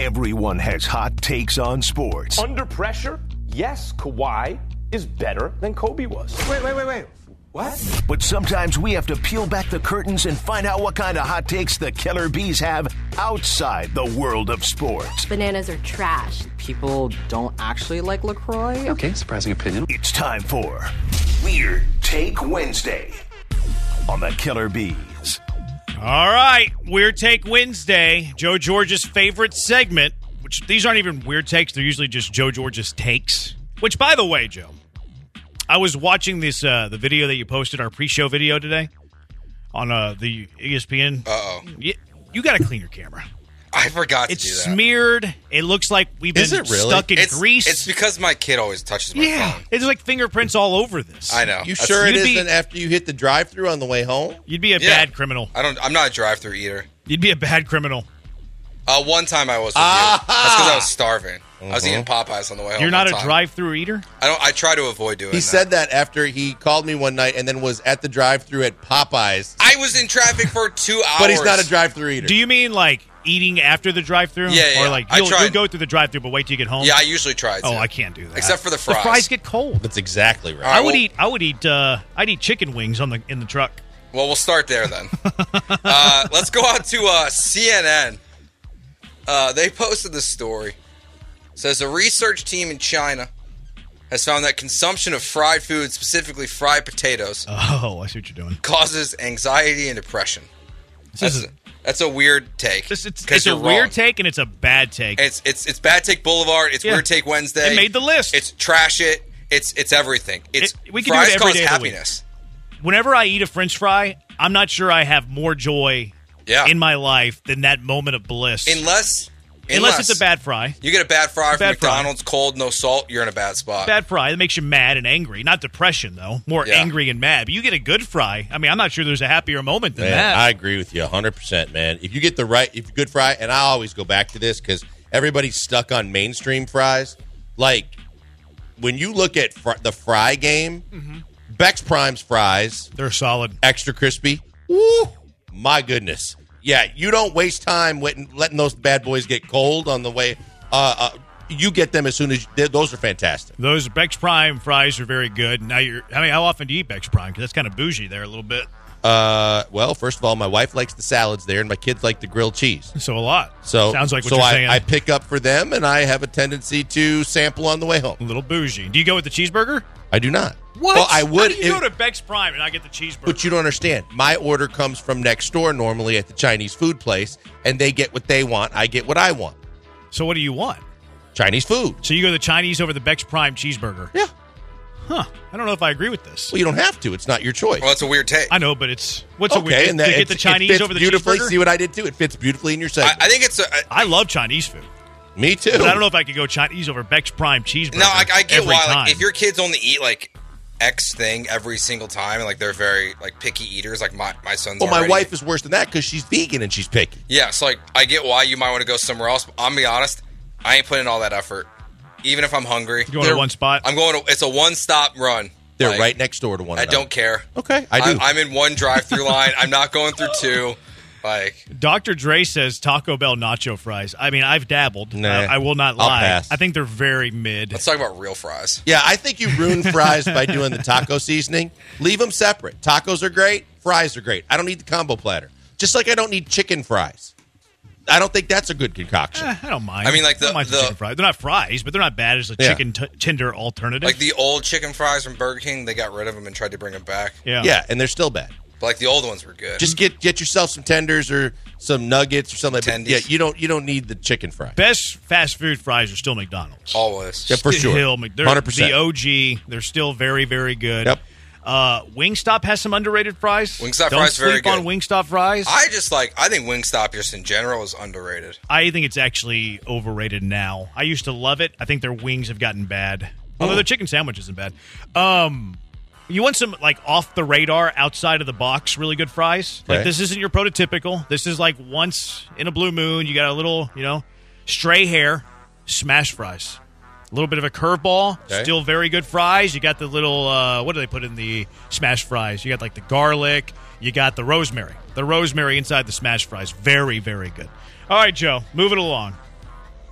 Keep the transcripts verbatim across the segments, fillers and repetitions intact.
Everyone has hot takes on sports. Under pressure, yes, Kawhi is better than Kobe was. Wait, wait, wait, wait. What? But sometimes we have to peel back the curtains and find out what kind of hot takes the Killer Bees have outside the world of sports. Bananas are trash. People don't actually like LaCroix. Okay, surprising opinion. It's time for Weird Take Wednesday on the Killer Bees. All right, Weird Take Wednesday, Joe George's favorite segment, which these aren't even weird takes. They're usually just Joe George's takes, which, by the way, Joe, I was watching this uh, the video that you posted, our pre-show video today on uh, the E S P N. Uh-oh. You, you got to clean your camera. I forgot to it's do that. It's smeared. It looks like we've been Is it really? stuck in it's, grease. It's because my kid always touches my yeah, phone. it's like fingerprints all over this. I know. You That's- sure it you'd be- isn't after you hit the drive-thru on the way home? You'd be a Yeah. bad criminal. I don't. I'm not a drive-through eater. You'd be a bad criminal. Uh, one time I was with Ah. you. That's because I was starving. I was Mhm. eating Popeyes on the way home. You're not one a time. drive-through eater? I don't. I try to avoid doing He that. said that after he called me one night and then was at the drive-thru at Popeyes. I was in traffic for two hours. But he's not a drive-thru eater. Do you mean like eating after the drive-thru? Yeah, yeah, Or like I you'll, tried. you'll go through the drive-thru, but wait till you get home? Yeah, I usually try to. Oh, I can't do that. Except for the fries. The fries get cold. That's exactly right. All right, I would well- eat. I would eat. Uh, I'd eat chicken wings on the in the truck. Well, we'll start there then. uh, let's go out to uh, C N N. Uh, they posted this story. It says a research team in China has found that consumption of fried food, specifically fried potatoes, Oh, I see what you're doing. causes anxiety and depression. This That's is a, that's a weird take. This, it's 'cause it's a you're weird wrong. take and it's a bad take. It's it's it's Bad Take Boulevard. It's Yeah. Weird Take Wednesday. It made the list. It's Trash It. It's it's everything. It's It- we can do fries it every cause day of the week. happiness. Whenever I eat a French fry, I'm not sure I have more joy Yeah. in my life than that moment of bliss. Unless Unless it's a bad fry. You get a bad fry from Bad fry. McDonald's, cold, no salt, you're in a bad spot. Bad fry that makes you mad and angry. Not depression though. More Yeah. angry and mad. But you get a good fry. I mean, I'm not sure there's a happier moment than Man, that. I agree with you one hundred percent, man. If you get the right, if you good fry, and I always go back to this because everybody's stuck on mainstream fries. Like, when you look at fr- the fry game, Mm-hmm. Beck's Prime's fries, They're solid. extra crispy. Woo! My goodness. Yeah, you don't waste time waiting, letting those bad boys get cold on the way. Uh, uh, you get them as soon as you, those are fantastic. Those Beck's Prime fries are very good. Now you're. I mean, how often do you eat Beck's Prime? Because that's kind of bougie there a little bit. Uh, well, first of all, my wife likes the salads there, and my kids like the grilled cheese. So a lot. So sounds like what so you're I, saying. I pick up for them, and I have a tendency to sample on the way home. a little bougie. Do you go with the cheeseburger? I do not. What? Well, I would. How do you if- go to Beck's Prime and I get the cheeseburger? but you don't understand. My order comes from next door normally at the Chinese food place, and they get what they want. I get what I want. So what do you want? Chinese food. So you go to the Chinese over the Beck's Prime cheeseburger? Yeah. Huh. I don't know if I agree with this. Well, you don't have to. It's not your choice. Well, that's a weird take. I know, but it's what's a okay, weird. and that to get it's- the it Chinese fits over the beautifully. cheeseburger. See what I did too? It fits beautifully in your I, segment. I think it's a. I, I love Chinese food, Me too. but I don't know if I could go Chinese over Beck's Prime cheeseburger. no, I, I get every why. time. Like, if your kids only eat like X thing every single time, and like they're very like picky eaters, like my my son's. Well, my already. wife is worse than that because she's vegan and she's picky. Yeah, so like I get why you might want to go somewhere else. But I'm gonna be honest, I ain't putting in all that effort. Even if I'm hungry, you going to they're- one spot. I'm going to. It's a one stop run. They're Like, right next door to one I another. don't care. Okay, I do. I'm, I'm in one drive-through line. I'm not going through two. Like, Doctor Dre says Taco Bell nacho fries. I mean, I've dabbled. Nah, I, I will not I'll lie. pass. I think they're very mid. let's talk about real fries. Yeah, I think you ruin fries by doing the taco seasoning. Leave them separate. Tacos are great. Fries are great. I don't need the combo platter. Just like I don't need chicken fries. I don't think that's a good concoction. Eh, I don't mind. I mean, like, I don't the- mind some the- chicken fries. They're not fries, but they're not bad as a Yeah. chicken t- tender alternative. Like the old chicken fries from Burger King, they got rid of them and tried to bring them back. yeah. Yeah, and they're still bad. But like the old ones were good. Just get get yourself some tenders or some nuggets or something. But Tendies. yeah, you don't you don't need the chicken fry. Best fast food fries are still McDonald's. always. Yeah, for sure. Still, Mc- they're one hundred percent. The O G. They're still very, very good. Yep. Uh, Wingstop has some underrated fries. Wingstop Don't fries very sleep on good. Wingstop fries. I just like. I think Wingstop just in general is underrated. I think it's actually overrated now. I used to love it. I think their wings have gotten bad. Although their chicken sandwich isn't bad. Um, you want some like off the radar, outside of the box, really good fries. Like Okay. this isn't your prototypical. This is like once in a blue moon. You got a little, you know, stray hair, smash fries. A little bit of a curveball, Okay. still very good fries. You got the little, uh, what do they put in the smash fries? You got like the garlic. You got the rosemary. The rosemary inside the smash fries. Very, very good. All right, Joe, moving along.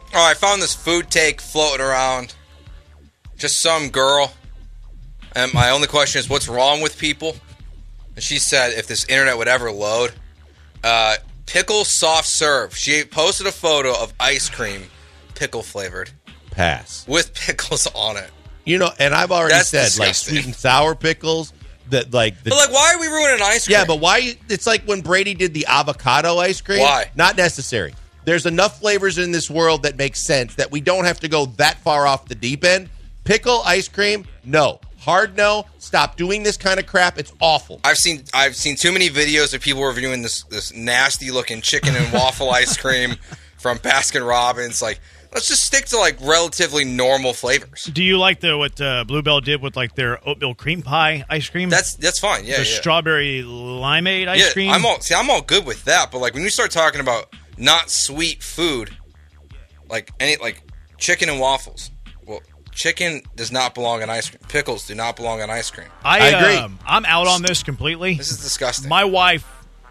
Oh, I found this food take floating around. Just some girl. And my only question is, what's wrong with people? And she said, if this internet would ever load, uh, pickle soft serve. She posted a photo of ice cream, pickle flavored, Pass. with pickles on it. You know, and I've already That's said, disgusting. like, sweet and sour pickles, that, like... The, But, like, why are we ruining ice cream? yeah, but why... It's like when Brady did the avocado ice cream. Why? Not necessary. There's enough flavors in this world that make sense that we don't have to go that far off the deep end. Pickle ice cream, no. Hard no. Stop doing this kind of crap. It's awful. I've seen I've seen too many videos of people reviewing this this nasty looking chicken and waffle ice cream from Baskin Robbins. Like, let's just stick to like relatively normal flavors. Do you like the what uh, Bluebell did with like their oatmeal cream pie ice cream? That's that's fine. Yeah, the yeah. strawberry limeade ice yeah, cream. I'm all see. I'm all good with that. But like when you start talking about not sweet food, like any like chicken and waffles. Well, chicken does not belong in ice cream. Pickles do not belong in ice cream. I, I agree. Um, I'm out on this completely. This is disgusting. My wife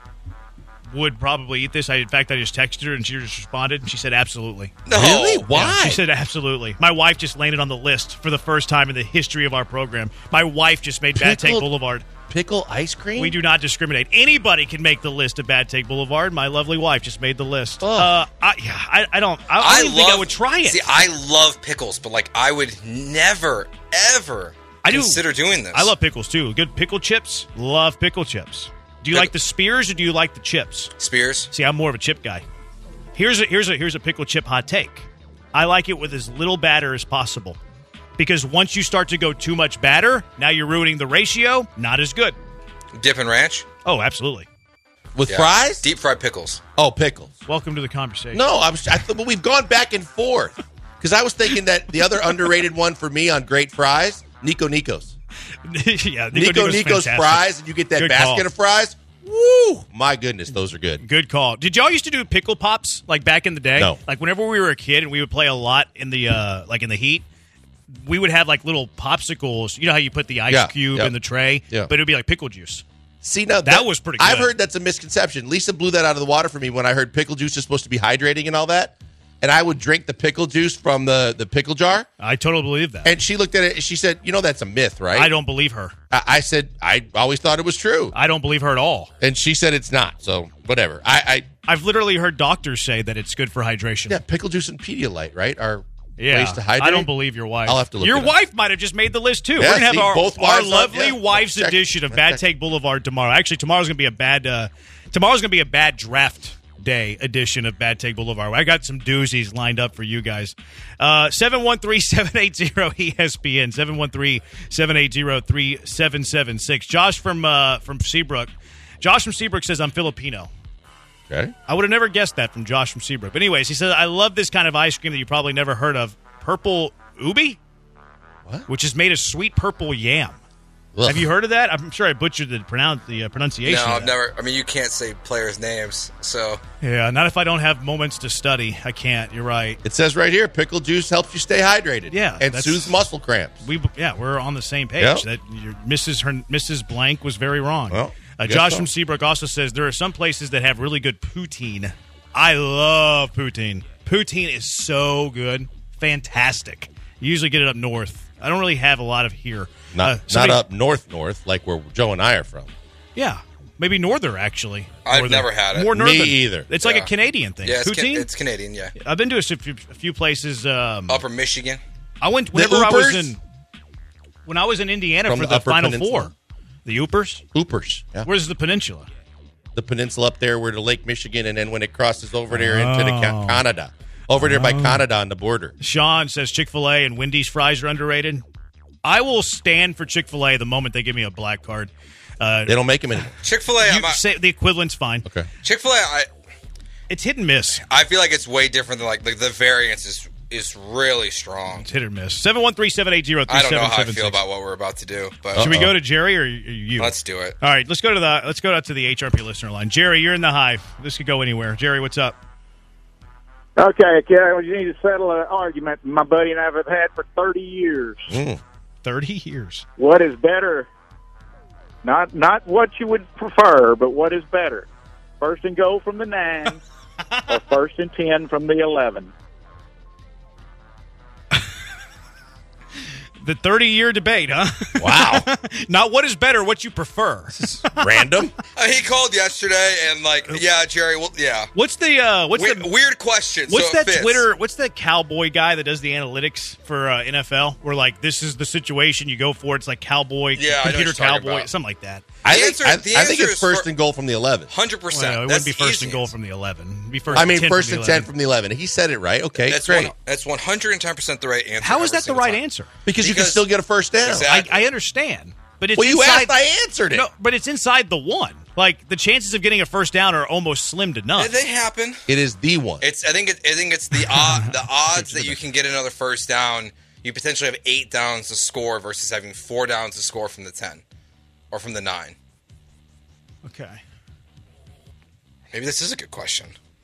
would probably eat this. I, in fact, I just texted her and she just responded and she said absolutely. no. Really? Yeah, Why? she said absolutely. My wife just landed on the list for the first time in the history of our program. My wife just made Bad Take Pickled- Boulevard. Pickle ice cream? We do not discriminate. Anybody can make the list of Bad Take Boulevard. My lovely wife just made the list. Ugh. Uh, I, yeah, I, I don't. I, I I don't even think I love- would try it. See, I love pickles, but like I would never, ever I do. consider doing this. I love pickles too. Good pickle chips. Love pickle chips. Do you Pickle- like the spears or do you like the chips? Spears. See, I'm more of a chip guy. Here's a here's a here's a pickle chip hot take. I like it with as little batter as possible. Because once you start to go too much batter, now you're ruining the ratio. Not as good. Dip and ranch. Oh, absolutely. With Yeah. fries? Deep fried pickles. Oh, pickles. Welcome to the conversation. No, I was. I th- well, we've gone back and forth because I was thinking that the other underrated one for me on great fries, Nico Nico's. yeah, Nico Nico's Nico's fantastic. fries, and you get that Good basket call. of fries. Woo! My goodness, those are good. Good call. Did y'all used to do pickle pops like back in the day? No. Like whenever we were a kid and we would play a lot in the uh, like in the heat, we would have like little popsicles. You know how you put the ice Yeah, cube yeah. in the tray, Yeah. but it would be like pickle juice. See, now That was pretty I've good. heard that's a misconception. Lisa blew that out of the water for me when I heard pickle juice is supposed to be hydrating and all that. And I would drink the pickle juice from the, the pickle jar. I totally believe that. And she looked at it and she said, you know, that's a myth, right? I don't believe her. I, I said, I always thought it was true. I don't believe her at all. And she said it's not. So, whatever. I, I I've literally heard doctors say that it's good for hydration. Yeah, pickle juice and Pedialyte, right? Are Yeah, ways to hydrate. I don't believe your wife. I'll have to look Your it up. wife might have just made the list too. Yeah, We're gonna have see, our, both our wives are- lovely yeah, wives check. edition of Check. Bad Take Boulevard tomorrow. Actually, tomorrow's gonna be a bad. Uh, tomorrow's gonna be a bad draft day edition of Bad Take Boulevard. I got some doozies lined up for you guys. Uh, seven one three, seven eight zero, E S P N, seven one three, seven eight zero, three seven seven six. Josh from uh, from Seabrook. Josh from Seabrook says, I'm Filipino. Okay. I would have never guessed that from Josh from Seabrook. But anyways, he says, I love this kind of ice cream that you probably never heard of. Purple ubi? What? Which is made of sweet purple yam. Ugh. Have you heard of that? I'm sure I butchered the, pronoun- the uh, pronunciation. No, of I've that. never. I mean, you can't say players' names, so Yeah, not if I don't have moments to study. I can't. You're right. It says right here, pickle juice helps you stay hydrated. Yeah, and that's- soothes muscle cramps. We yeah, we're on the same page. Yep. That your Missus Her, Missus Blank was very wrong. Well, uh, guess Josh so. from Seabrook also says there are some places that have really good poutine. I love poutine. Poutine is so good, fantastic. You usually get it up north. I don't really have a lot of here. Not Uh, not somebody- up north north like where Joe and I are from. Yeah, maybe norther actually. I've Northern. never had it. More Me northern. either. It's like a Yeah. Canadian thing. yeah, it's, poutine. ca- it's Canadian. Yeah, I've been to a few, a few places. Um, Upper Michigan. I went The whenever I was Oopers? in when I was in Indiana From for the the, Upper Final Peninsula? Four. The Oopers. Hoopers. Yeah. Where's the peninsula? The peninsula up there where the Lake Michigan, and then when it crosses over there into the Oh. ca- Canada. Over there by Canada on the border. Sean says Chick-fil-A and Wendy's fries are underrated. I will stand for Chick-fil-A the moment they give me a black card. Uh, They don't make them anymore. Chick Fil A. you say the equivalent's fine. Okay. Chick Fil A. I It's hit and miss. I feel like it's way different than like the, the variance is is really strong. It's hit or miss. seven one three, seven eight zero, three I don't know seven how I seven feel six. about what we're about to do, but Should we Uh-oh. go to Jerry or you? let's do it. All right, let's go to the let's go out to the H R P listener line. Jerry, you're in the hive. This could go anywhere. Jerry, what's up? Okay, Carol, you need to settle an argument my buddy and I have had for thirty years. Mm. Thirty years. What is better? Not not what you would prefer, but what is better? First and goal from the nine or first and ten from the eleven? The thirty-year debate, huh? Wow. Not what is better, what you prefer. Random. Uh, he called yesterday and like, yeah, Jerry, well, yeah. What's the uh, what's Weird, the weird question. What's so it that fits. Twitter? What's that cowboy guy that does the analytics for uh, N F L? Where like this is the situation you go for. It's like cowboy, Yeah, I know what computer you're talking cowboy, about. something like that. I The think, answer- I, the I think answer it's is first for- and goal from the eleven. one hundred percent. Well, it That's wouldn't be first easy and goal answer. from the eleven. It'd be first I and mean, ten first from and the ten eleven. from the eleven. He said it right. Okay, That's great. one, that's one hundred ten percent the right answer. How is every that the single right time. answer? Because, you can Because- still get a first down. Exactly. I, I understand, but it's Well, you inside, asked, I answered it. No, but it's inside the one. Like the chances of getting a first down are almost slim to none. They happen. It is the one. It's. I think. It, I think it's the odd, the odds that you can get another first down. You potentially have eight downs to score versus having four downs to score from the ten or from the nine. Okay. Maybe this is a good question.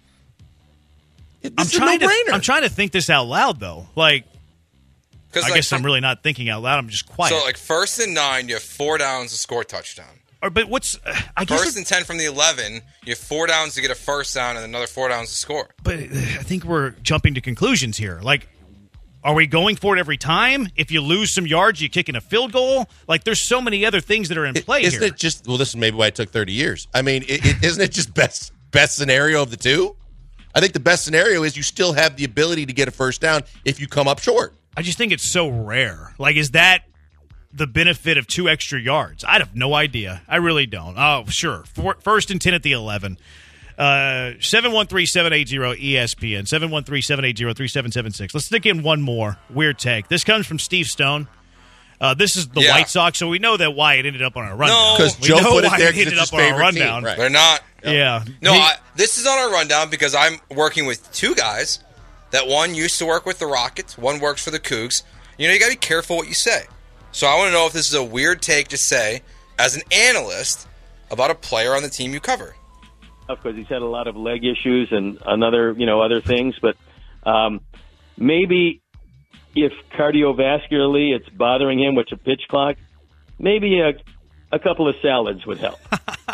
It- I'm this is a trying to. no-brainer. I'm trying to think this out loud though. Like Because I like, guess I'm really not thinking out loud. I'm just quiet. So like first and nine, you have four downs to score a touchdown. or, but what's? Uh, I guess. First it- and ten from the eleven, you have four downs to get a first down and another four downs to score. but uh, I think we're jumping to conclusions here. Like, are we going for it every time? If you lose some yards, you kick in a field goal. Like, there's so many other things that are in play Isn't here. it just? Well, this is maybe why it took thirty years. I mean, it, it, isn't it just best best scenario of the two? I think the best scenario is you still have the ability to get a first down if you come up short. I just think it's so rare. Like, is that the benefit of two extra yards? I have no idea. I really don't. Oh, sure. For, first and ten at the eleven. Uh, seven one three, seven eight zero, E S P N. seven one three, seven eight zero, three seven seven six. Let's stick in one more weird take. This comes from Steve Stone. Uh, this is the Yeah. White Sox, so we know that Wyatt ended up on our rundown. No. 'Cause We Joe know put it Wyatt there 'cause ended it's his up on our favorite team, rundown. right. They're not. Yeah. No, He- I, this is on our rundown because I'm working with two guys that one used to work with the Rockets, one works for the Cougs. You know, you got to be careful what you say. So I want to know if this is a weird take to say as an analyst about a player on the team you cover. Because he's had a lot of leg issues and another, you know, other things. But um, maybe if cardiovascularly it's bothering him with a pitch clock, maybe a, a couple of salads would help.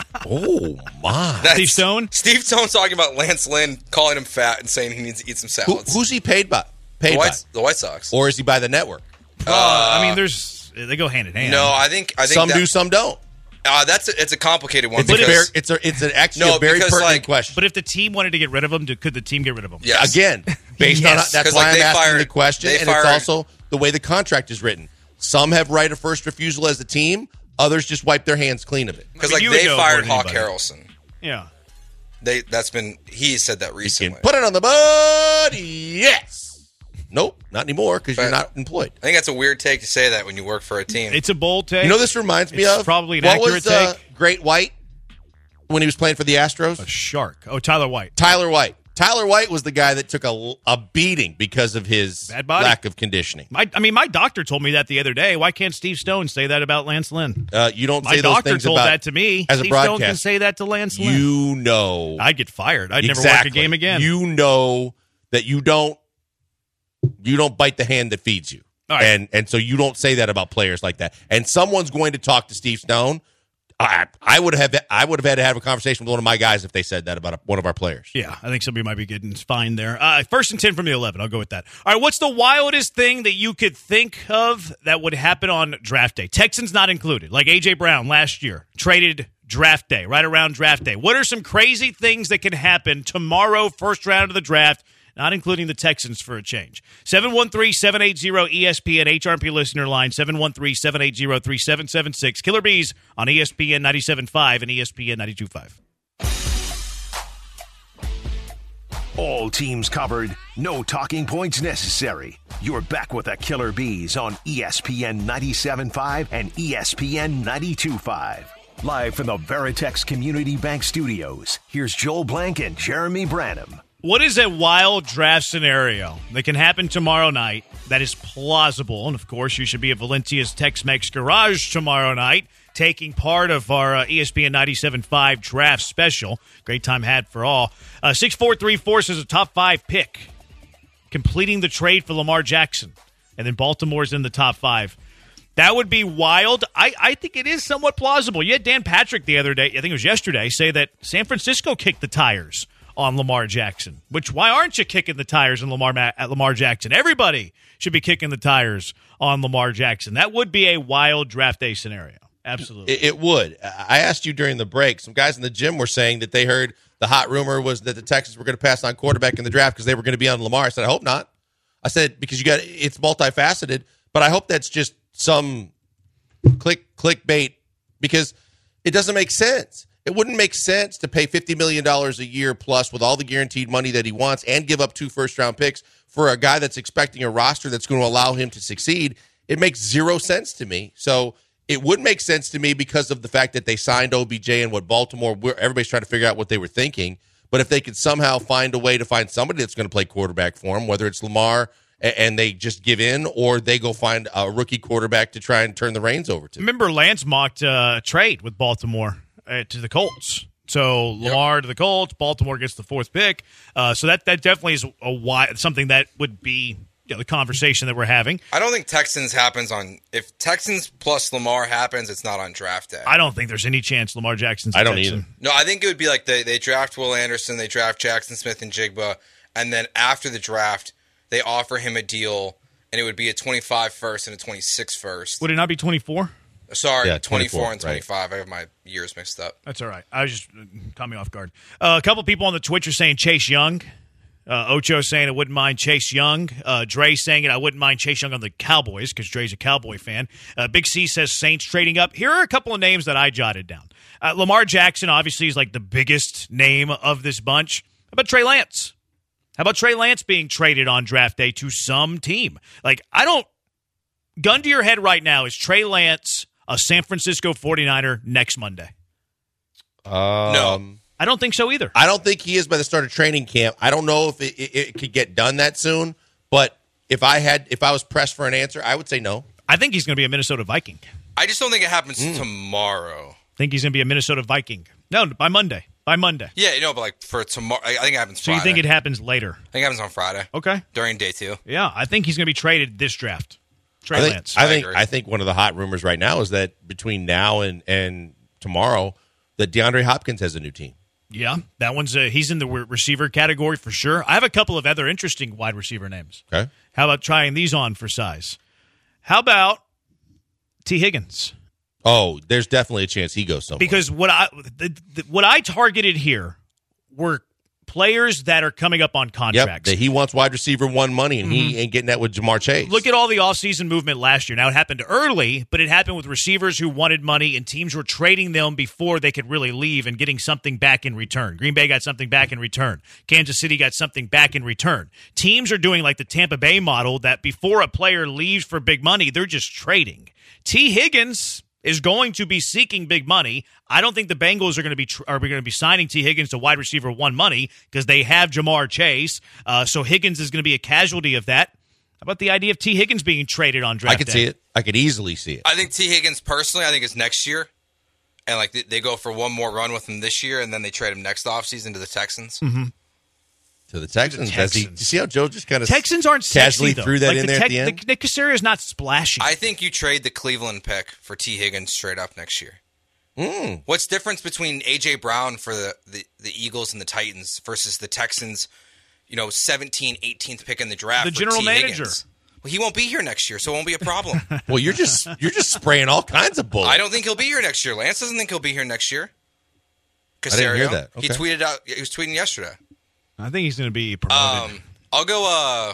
Oh my! That's- Steve Stone? Steve Stone's talking about Lance Lynn calling him fat and saying he needs to eat some Who, salads. who's he paid by? Paid the, by, White, the White Sox. or is he by the network? Uh, I mean, there's they go hand in hand. No, I think I think Some that, do, some don't. Uh, that's a, it's a complicated one. It's a because, very, it's a, it's an actually No, a very because, pertinent like- question. But if the team wanted to get rid of him, could the team get rid of him? yes. Again, based Yes. on that's 'Cause, why like, I'm they asking fired- the question, they and fired- it's also the way the contract is written. Some have right of first refusal as a team; others just wipe their hands clean of it. because I like mean, you they would know more fired than Hawk anybody. Harrelson. Yeah. They that's been he said that You recently. can put it on the board. Yes. Nope, not anymore because you're But- not employed. I think that's a weird take to say that when you work for a team. It's a bold take. You know, this reminds me It's of probably an what accurate was uh, take. Great White when he was playing for the Astros. A shark. Oh, Tyler White. Tyler White. Tyler White was the guy that took a, a beating because of his Bad body. lack of conditioning. My, I mean, my doctor told me that the other day. Why can't Steve Stone say that about Lance Lynn? Uh, you don't My say those doctor things told about that to me. as a Steve Stone can broadcaster. say that to Lance Lynn. You know, I'd get fired. I'd exactly. never work a game again. You know that you don't you don't bite the hand that feeds you, All right. and and so you don't say that about players like that. And someone's going to talk to Steve Stone. I, I would have I would have had to have a conversation with one of my guys if they said that about a, one of our players. Yeah, I think somebody might be getting fined there. Uh, first and ten from the eleven. I'll go with that. All right, what's the wildest thing that you could think of that would happen on draft day? Texans not included, like A J Brown last year, traded draft day, right around draft day. What are some crazy things that can happen tomorrow, first round of the draft, not including the Texans for a change? seven one three, seven eight zero, E S P N, H R P listener line, seven one three, seven eight zero, three seven seven six. Killer Bees on E S P N ninety-seven point five and E S P N ninety-two point five. All teams covered, no talking points necessary. You're back with the Killer Bees on E S P N ninety-seven point five and E S P N ninety-two point five. Live from the Veritex Community Bank Studios, here's Joel Blank and Jeremy Branham. What is a wild draft scenario that can happen tomorrow night that is plausible? And, of course, you should be at Valencia's Tex-Mex Garage tomorrow night taking part of our uh, E S P N ninety-seven point five draft special. Great time had for all. Uh, six four three four says a top five pick, completing the trade for Lamar Jackson. And then Baltimore's in the top five. That would be wild. I, I think it is somewhat plausible. You had Dan Patrick the other day, I think it was yesterday, say that San Francisco kicked the tires on Lamar Jackson. Which, why aren't you kicking the tires on Lamar at Lamar Jackson? Everybody should be kicking the tires on Lamar Jackson. That would be a wild draft day scenario. Absolutely. It, it would. I asked you during the break, some guys in the gym were saying that they heard the hot rumor was that the Texans were going to pass on quarterback in the draft because they were going to be on Lamar. I said, I hope not. I said, because you got it's multifaceted, but I hope that's just some click clickbait because it doesn't make sense. It wouldn't make sense to pay fifty million dollars a year plus with all the guaranteed money that he wants and give up two first-round picks for a guy that's expecting a roster that's going to allow him to succeed. It makes zero sense to me. So it would make sense to me because of the fact that they signed O B J and what Baltimore, everybody's trying to figure out what they were thinking. But if they could somehow find a way to find somebody that's going to play quarterback for him, whether it's Lamar and they just give in or they go find a rookie quarterback to try and turn the reins over to. Remember Lance mocked uh, a trade with Baltimore uh, to the Colts. So Lamar yep. to the Colts, Baltimore gets the fourth pick. Uh, so that, that definitely is a why, something that would be you know, the conversation that we're having. I don't think Texans happens on – if Texans plus Lamar happens, it's not on draft day. I don't think there's any chance Lamar Jackson's a I don't Texan. either. No, I think it would be like they, they draft Will Anderson, they draft Jackson Smith and Jigba, and then after the draft, they offer him a deal, and it would be a twenty-five first and a twenty-six first. Would it not be twenty-four? Sorry, yeah, twenty-four, twenty-four and twenty-five. Right. I have my years mixed up. That's all right. I was just uh, caught me off guard. Uh, a couple people on the Twitch are saying Chase Young. Uh, Ocho saying I wouldn't mind Chase Young. Uh, Dre saying it. I wouldn't mind Chase Young on the Cowboys because Dre's a Cowboy fan. Uh, Big C says Saints trading up. Here are a couple of names that I jotted down. Uh, Lamar Jackson obviously is like the biggest name of this bunch. How about Trey Lance? How about Trey Lance being traded on draft day to some team? Like, I don't – gun to your head right now, is Trey Lance a San Francisco forty-niner next Monday? Um, no. I don't think so either. I don't think he is by the start of training camp. I don't know if it, it, it could get done that soon, but if I had, if I was pressed for an answer, I would say no. I think he's going to be a Minnesota Viking. I just don't think it happens Mm. tomorrow. I think he's going to be a Minnesota Viking. No, by Monday. By Monday. Yeah, you know, but like for tomorrow, I think it happens So Friday. you think it happens later? I think it happens on Friday. Okay. During day two. Yeah, I think he's going to be traded this draft. Trey I think, Lance. I I think agree. I think one of the hot rumors right now is that between now and, and tomorrow, that DeAndre Hopkins has a new team. Yeah, that one's uh, he's in the re- receiver category for sure. I have a couple of other interesting wide receiver names. Okay. How about trying these on for size? How about T. Higgins? Oh, there's definitely a chance he goes somewhere. Because what I the, the, what I targeted here were players that are coming up on yep, contracts. that he wants wide receiver one money, and Mm-hmm. he ain't getting that with Jamar Chase. Look at all the offseason movement last year. Now, it happened early, but it happened with receivers who wanted money, and teams were trading them before they could really leave and getting something back in return. Green Bay got something back in return. Kansas City got something back in return. Teams are doing like the Tampa Bay model that before a player leaves for big money, they're just trading. T. Higgins is going to be seeking big money. I don't think the Bengals are going to be tr- are going to be signing T. Higgins to wide receiver one money because they have Jamar Chase. Uh, so Higgins is going to be a casualty of that. How about the idea of T. Higgins being traded on draft I could day? see it. I could easily see it. I think T. Higgins, personally, I think it's next year. And like they, they go for one more run with him this year, and then they trade him next offseason to the Texans. Mm-hmm. To the Texans. The Does he, Texans. you see how Joe just kind of Texans aren't casually sexy, though. threw that Like in the there tech, at the end? The, Nick Casario is not splashy. I think you trade the Cleveland pick for T. Higgins straight up next year. Mm. What's the difference between A J. Brown for the, the, the Eagles and the Titans versus the Texans, you know, seventeenth, eighteenth pick in the draft? The for general T. manager. Higgins? Well, he won't be here next year, so it won't be a problem. Well, you're just you're just spraying all kinds of bullets. I don't think he'll be here next year. Lance doesn't think he'll be here next year. Casario, I didn't hear that. He Okay. tweeted out. He was tweeting yesterday. I think he's going to be promoted. Um, I'll go uh,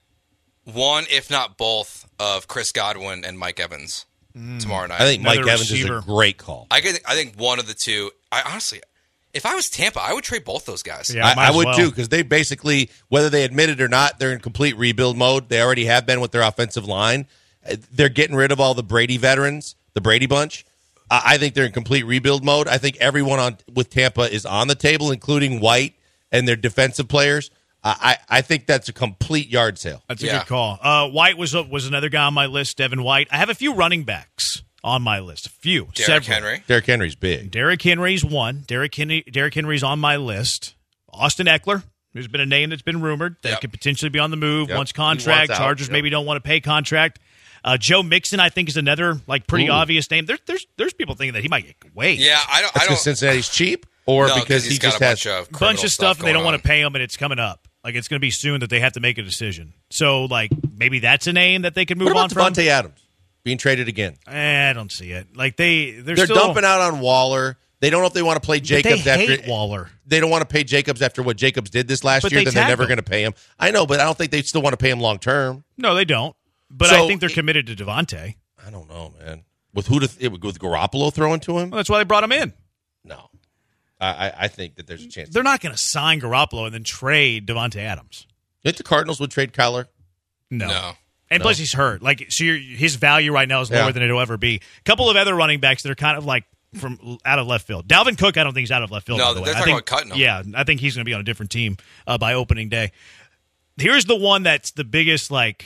one, if not both, of Chris Godwin and Mike Evans tomorrow night. I think Mike Another Evans receiver. is a great call. I could, I think one of the two. I honestly, if I was Tampa, I would trade both those guys. Yeah, might I, I as would well. too, because they basically, whether they admit it or not, they're in complete rebuild mode. They already have been with their offensive line. Uh, They're getting rid of all the Brady veterans, the Brady bunch. I, I think they're in complete rebuild mode. I think everyone on with Tampa is on the table, including White and their defensive players. Uh, I, I think that's a complete yard sale. That's a Yeah. good call. Uh, White was a, was another guy on my list, Devin White. I have a few running backs on my list. A few. Derrick several. Henry. Derrick Henry's big. Derrick Henry's one. Derrick Henry. Derrick Henry's on my list. Austin Eckler, who's been a name that's been rumored that Yep. could potentially be on the move. Yep. Wants He contract. wants out. Chargers Yep. maybe don't want to pay contract. Uh, Joe Mixon, I think, is another like pretty Ooh. obvious name. There, there's there's people thinking that he might get waived. Yeah, I don't. That's I don't. because Cincinnati's cheap, or No, because he's he got just a has bunch of bunch criminal of stuff, and they don't going want to pay him, and it's coming up. Like, it's going to be soon that they have to make a decision. So, like, maybe that's a name that they could move What on about from. Devontae Adams being traded again? Eh, I don't see it. Like, they, they're, They're still, dumping out on Waller. They don't know if they want to play but Jacobs they after hate Waller. They don't want to pay Jacobs after what Jacobs did this last But year. they Then they're tagged never him. going to pay him. I know, but I don't think they still want to pay him long term. No, they don't. But So- I think they're committed to Devontae. I don't know, man. With who to th- with Garoppolo throwing to him? Well, that's why they brought him in. No, I, I, I think that there's a chance. They're not going to sign Garoppolo and then trade Devontae Adams. You think the Cardinals would trade Kyler? No. No. And No. plus, he's hurt. Like, so you're, his value right now is lower Yeah. than it'll ever be. A couple of other running backs that are kind of like from out of left field. Dalvin Cook, I don't think he's out of left field. No, by the way. they're I talking think, about cutting him. Yeah, I think he's going to be on a different team uh, by opening day. Here's the one that's the biggest, like,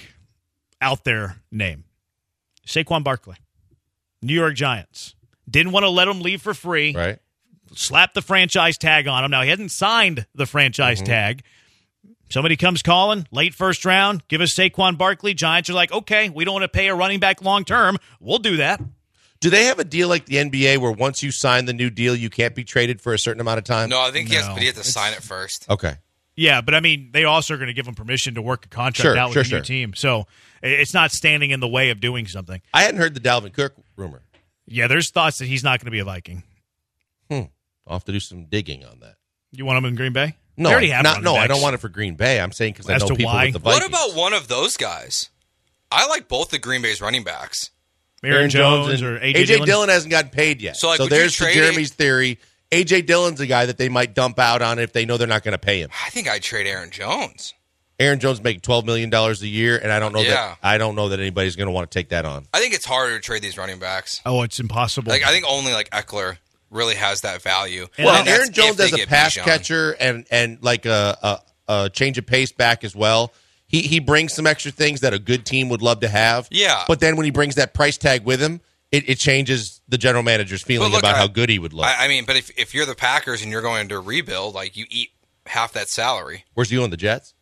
out there name: Saquon Barkley, New York Giants. Didn't want to let him leave for free. Right. Slapped the franchise tag on him. Now, he hasn't signed the franchise Mm-hmm. tag. Somebody comes calling, late first round, give us Saquon Barkley. Giants are like, okay, we don't want to pay a running back long term. We'll do that. Do they have a deal like the N B A where once you sign the new deal, you can't be traded for a certain amount of time? No, I think he has, No. but he has to sign it first. Okay. Yeah, but I mean, they also are going to give him permission to work a contract Sure, out with sure, a new sure. team. So it's not standing in the way of doing something. I hadn't heard the Dalvin Cook rumor. Yeah, there's thoughts that he's not going to be a Viking. Hmm. I'll have to do some digging on that. You want him in Green Bay? No, They already have not, running no, I backs. don't want it for Green Bay. I'm saying because I As know to people why? with the Vikings. What about one of those guys? I like both the Green Bay's running backs. Aaron, Jones, or A J, A J Dillon? Dillon hasn't gotten paid yet. So, like, would you there's to trade Jeremy's theory. A J Dillon's a guy that they might dump out on if they know they're not going to pay him. I think I'd trade Aaron Jones. Aaron Jones making twelve million dollars a year, and I don't know Yeah. that I don't know that anybody's going to want to take that on. I think it's harder to trade these running backs. Oh, it's impossible. Like I think only like Eckler really has that value. And Well, And that's Aaron Jones if they as a get pass Bijan. catcher and and like a, a, a change of pace back as well. He he brings some extra things that a good team would love to have. Yeah. But then when he brings that price tag with him, it, it changes the general manager's feeling But look, about I- how good he would look. I, I mean, but if if you're the Packers and you're going to rebuild, like you eat half that salary. Where's he on the Jets?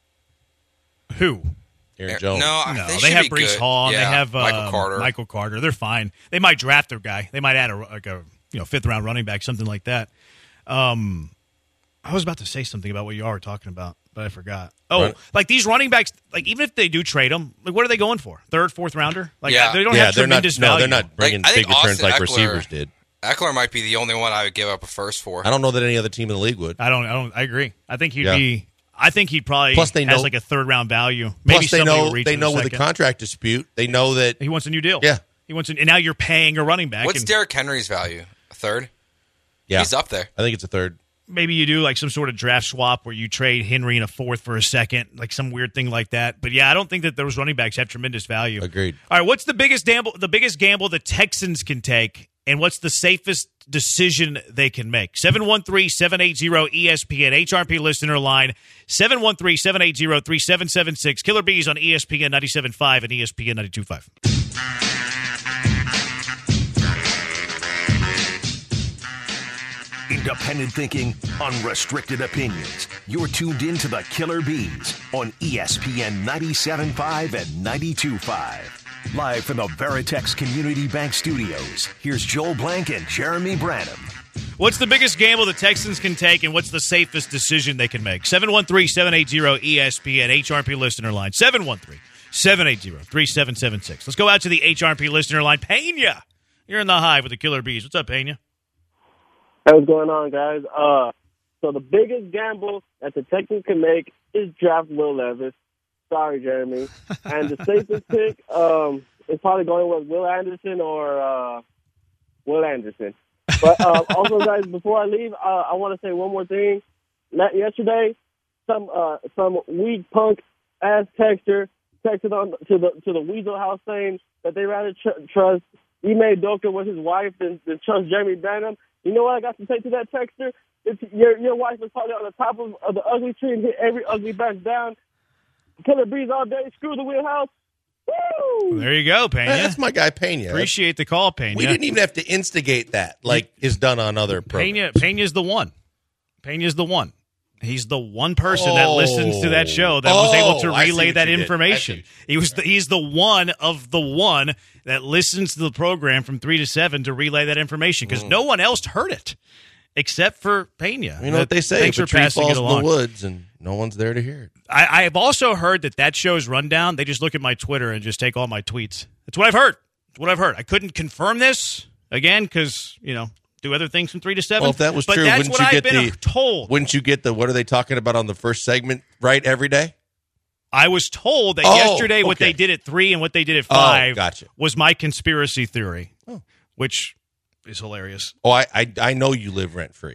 Who? Aaron Jones. No, No, they, they, should have be Brees good. Hall and Yeah, they have uh, Michael Carter. Michael Carter. They're fine. They might draft their guy. They might add a like a you know fifth round running back, something like that. Um, I was about to say something about what you all were talking about, but I forgot. Oh, Right. like these running backs, like even if they do trade them, like what are they going for? Third, fourth rounder? Like Yeah. they don't yeah, have they're not. tremendous No, value. they're not bringing Like, I big think returns Austin like Eckler- receivers did. Eckler might be the only one I would give up a first for. I don't know that any other team in the league would. I don't. I don't. I agree. I think he'd Yeah. be. I think he'd probably Plus they has know- like a third round value. Maybe Plus, they somebody know will reach they in know a with the second. contract dispute, they know that He wants a new deal. Yeah. He wants, an, and now you're paying a running back. What's and Derrick Henry's value? A third? yeah, He's up there. I think it's a third. maybe you do like some sort of draft swap where you trade Henry in a fourth for a second, like some weird thing like that. But yeah, I don't think that those running backs have tremendous value. Agreed. All right, what's the biggest gamble? The biggest gamble the Texans can take, and what's the safest decision they can make? seven one three, seven eight zero, E S P N, H R P listener line, seven one three, seven eight zero, three seven seven six. Killer Bees on E S P N ninety-seven point five and E S P N ninety-two point five. Independent thinking, unrestricted opinions. You're tuned in to the Killer Bees on E S P N ninety-seven point five and ninety-two point five. Live from the Veritex Community Bank Studios, here's Joel Blank and Jeremy Branham. What's the biggest gamble the Texans can take, and what's the safest decision they can make? seven one three, seven eight zero, E S P N, H R P listener line, seven one three, seven eight zero, three seven seven six. Let's go out to the H R P listener line. Pena, you're in the hive with the Killer Bees. What's up, Pena? Hey, what's going on, guys? Uh, so the biggest gamble that the Texans can make is draft Will Levis. Sorry, Jeremy. And the safest pick um, is probably going with Will Anderson or uh, Will Anderson. But uh, also, guys, before I leave, uh, I want to say one more thing. Let, yesterday, some uh, some weak punk ass texter texted on to the to the Weasel House saying that they rather tr- trust Ime Doka with his wife than, than trust Jeremy Branham. You know what I got to say to that texter? It's, your your wife is probably on the top of, of the ugly tree and hit every ugly back down. Killer Breeze all day. Screw the wheelhouse. Woo! There you go, Pena. That's my guy Pena. Appreciate the call, Pena. We didn't even have to instigate that, like is done on other programs. Pena, Pena's the one. Pena's the one. He's the one person that listens to that show that was able to Oh, I see relay what that you did. I see information. what He was the, he's the one of the one that listens to the program from three to seven to relay that information because Mm. no one else heard it. except for Pena. You know what they say? Thanks if for a tree passing falls it in along. the woods and no one's there to hear it. I, I've also heard that that show's rundown. They just look at my Twitter and just take all my tweets. That's what I've heard. That's what I've heard. I couldn't confirm this again because you know do other things from three to seven. Well, if that was but true, that's wouldn't what you I've get been the told? Wouldn't you get the what are they talking about on the first segment right every day? I was told that Oh, yesterday what okay. they did at three and what they did at Oh, five gotcha. was my conspiracy theory, which is hilarious. Oh, I I, I know you live rent free.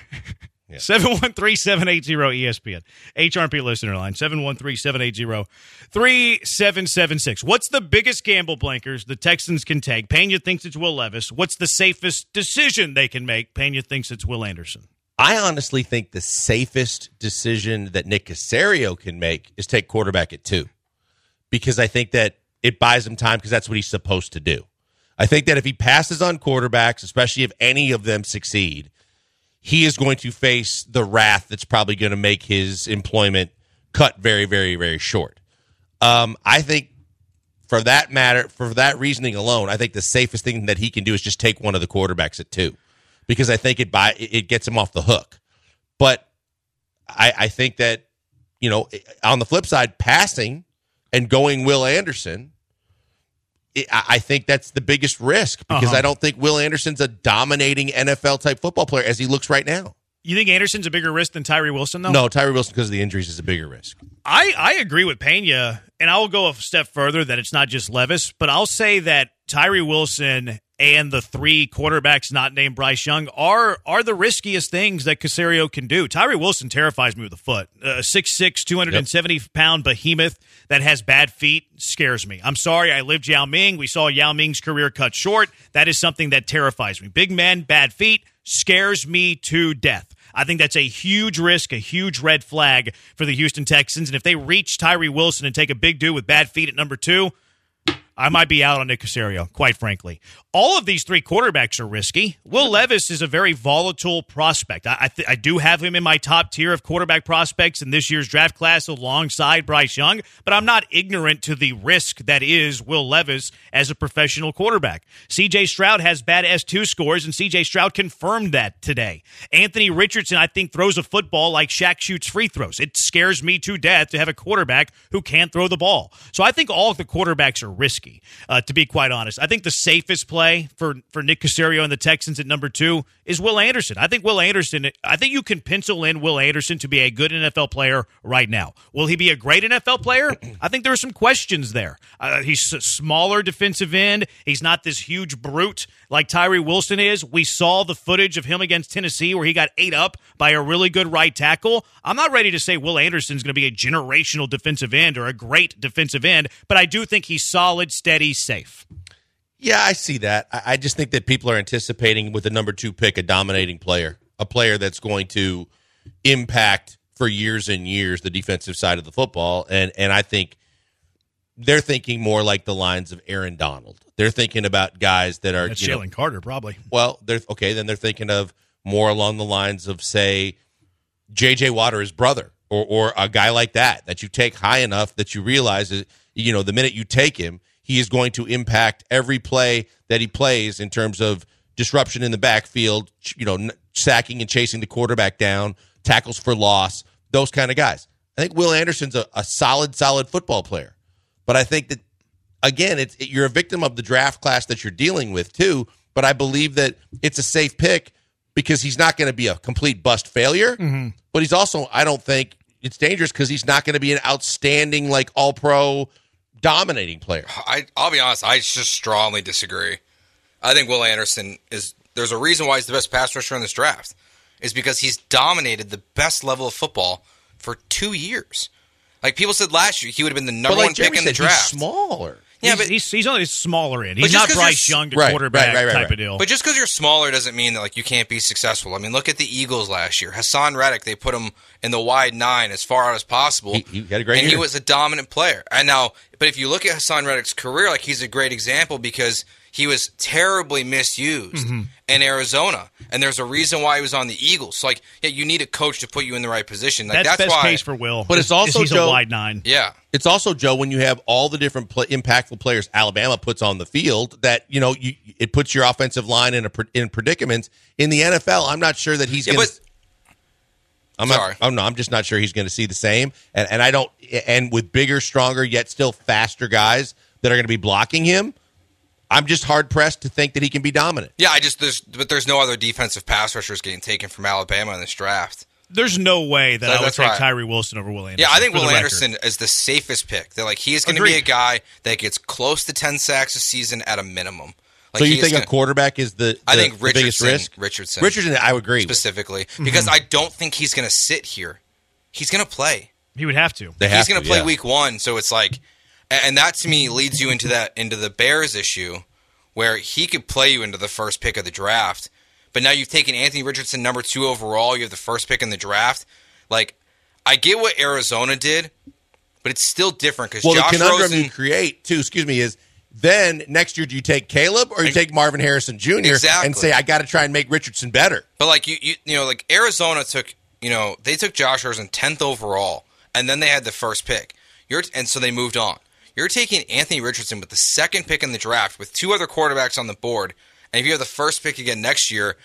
seven one three, seven eight zero, E S P N. H R P listener line, seven one three, seven eight zero, three seven seven six. What's the biggest gamble, Blankers, the Texans can take? Pena thinks it's Will Levis. What's the safest decision they can make? Pena thinks it's Will Anderson. I honestly think the safest decision that Nick Caserio can make is take quarterback at two, because I think that it buys him time because that's what he's supposed to do. I think that if he passes on quarterbacks, especially if any of them succeed, he is going to face the wrath that's probably going to make his employment cut very, very, very short. Um, I think for that matter, for that reasoning alone, I think the safest thing that he can do is just take one of the quarterbacks at two, because I think it buy, it gets him off the hook. But I, I think that, you know, on the flip side, passing and going Will Anderson, it, I think that's the biggest risk, because Uh-huh. I don't think Will Anderson's a dominating N F L-type football player as he looks right now. You think Anderson's a bigger risk than Tyree Wilson, though? No, Tyree Wilson, because of the injuries, is a bigger risk. I, I agree with Pena, and I will go a step further that it's not just Levis, but I'll say that Tyree Wilson and the three quarterbacks not named Bryce Young are are the riskiest things that Caserio can do. Tyree Wilson terrifies me with a foot. A six six, two hundred seventy pound behemoth that has bad feet scares me. I'm sorry, I lived Yao Ming. We saw Yao Ming's career cut short. That is something that terrifies me. Big men, bad feet, scares me to death. I think that's a huge risk, a huge red flag for the Houston Texans. And if they reach Tyree Wilson and take a big dude with bad feet at number two, I might be out on Nick Caserio, quite frankly. All of these three quarterbacks are risky. Will Levis is a very volatile prospect. I I, th- I do have him in my top tier of quarterback prospects in this year's draft class alongside Bryce Young, but I'm not ignorant to the risk that is Will Levis as a professional quarterback. C J Stroud has bad S two scores, and C J Stroud confirmed that today. Anthony Richardson, I think, throws a football like Shaq shoots free throws. It scares me to death to have a quarterback who can't throw the ball. So I think all of the quarterbacks are risky, uh, to be quite honest. I think the safest play for, for Nick Caserio and the Texans at number two is Will Anderson. I think Will Anderson, I think you can pencil in Will Anderson to be a good N F L player right now. Will he be a great N F L player? I think there are some questions there. Uh, he's a smaller defensive end. He's not this huge brute like Tyree Wilson is. We saw the footage of him against Tennessee where he got ate up by a really good right tackle. I'm not ready to say Will Anderson's going to be a generational defensive end or a great defensive end, but I do think he's solid, steady, safe. Yeah, I see that. I I just think that people are anticipating with the number two pick a dominating player, a player that's going to impact for years and years the defensive side of the football. And and I think they're thinking more like the lines of Aaron Donald. They're thinking about guys that are That's you know, Jalen Carter, probably. Well, they're okay. Then they're thinking of more along the lines of, say, J J Watt or his brother, or or a guy like that that you take high enough that you realize that, you know, the minute you take him, he is going to impact every play that he plays in terms of disruption in the backfield, you know, sacking and chasing the quarterback down, tackles for loss, those kind of guys. I think Will Anderson's a, a solid, solid football player. But I think that, again, it's it, you're a victim of the draft class that you're dealing with, too. But I believe that it's a safe pick because he's not going to be a complete bust failure. Mm-hmm. But he's also, I don't think, it's dangerous because he's not going to be an outstanding, like, all-pro dominating player. I, I'll be honest, I just strongly disagree. I think Will Anderson is, there's a reason why he's the best pass rusher in this draft. Is because he's dominated the best level of football for two years. Like people said last year, he would have been the number like one Jeremy pick in the said, draft. He's smaller. Yeah, he's, but he's, he's only a smaller end. But He's just not 'cause Bryce you're- Young to Right, quarterback right, right, right, type right. of deal. But just because you're smaller doesn't mean that like you can't be successful. I mean, look at the Eagles last year. Hassan Reddick, they put him in the wide nine as far out as possible. He, he had a great and year. he was a dominant player. And now, but But if you look at Hassan Reddick's career, like he's a great example because he was terribly misused Mm-hmm. in Arizona, and there's a reason why he was on the Eagles. So, like, yeah, you need a coach to put you in the right position. Like, that's, that's best why, case for Will. But it's is- also, is he's Joe- a wide nine. Yeah. It's also, Joe, when you have all the different pl- impactful players Alabama puts on the field, that you know you, it puts your offensive line in a pre- in predicaments. In the N F L, I'm not sure that he's Yeah, going. but I'm Sorry. not. Oh no, I'm just not sure he's going to see the same. And and I don't. And with bigger, stronger, yet still faster guys that are going to be blocking him, I'm just hard pressed to think that he can be dominant. yeah, I just there's but there's no other defensive pass rushers getting taken from Alabama in this draft. There's no way that So I would that's take right. Tyree Wilson over Will Anderson. Yeah, I think for the Will record. Anderson is the safest pick. They're like he's going to be Agreed. a guy that gets close to ten sacks a season at a minimum. Like, so you he is think gonna- a quarterback is the, the I think the biggest Richardson, risk? Richardson, Richardson, I would agree. specifically because I don't think he's going to sit here. He's going to play. He would have to. They He's have going to to play yeah. week one, so it's like, and that to me leads you into that into the Bears issue, where he could play you into the first pick of the draft, but now you've taken Anthony Richardson number two overall. You have the first pick in the draft. Like, I get what Arizona did, but it's still different because Well, Josh the conundrum Rosen. you create too, excuse me, is then next year do you take Caleb or you take Marvin Harrison Junior Exactly. and say I got to try and make Richardson better? But like you, you, you know, like Arizona took, you know, they took Josh Rosen tenth overall, and then they had the first pick. You're and so they moved on. You're taking Anthony Richardson with the second pick in the draft, with two other quarterbacks on the board, and if you have the first pick again next year,